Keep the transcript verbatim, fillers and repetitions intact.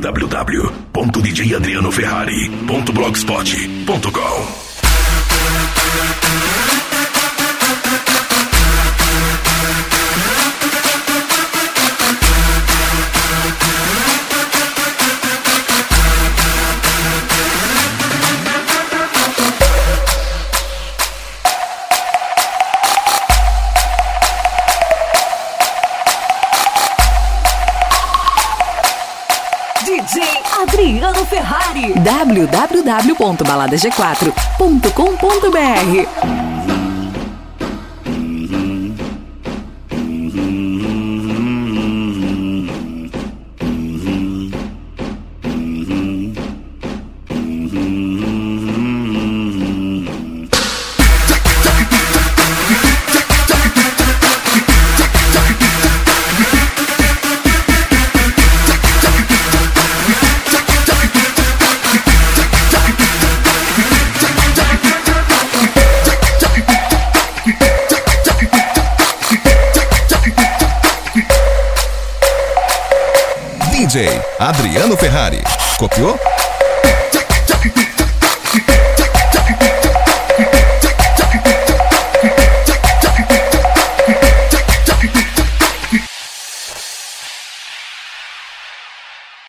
w w ponto d j adriano ferrari ponto blogspot ponto com. D J Adriano Ferrari. w w w ponto balada g quatro ponto com ponto b r. D J Adriano Ferrari. Copiou?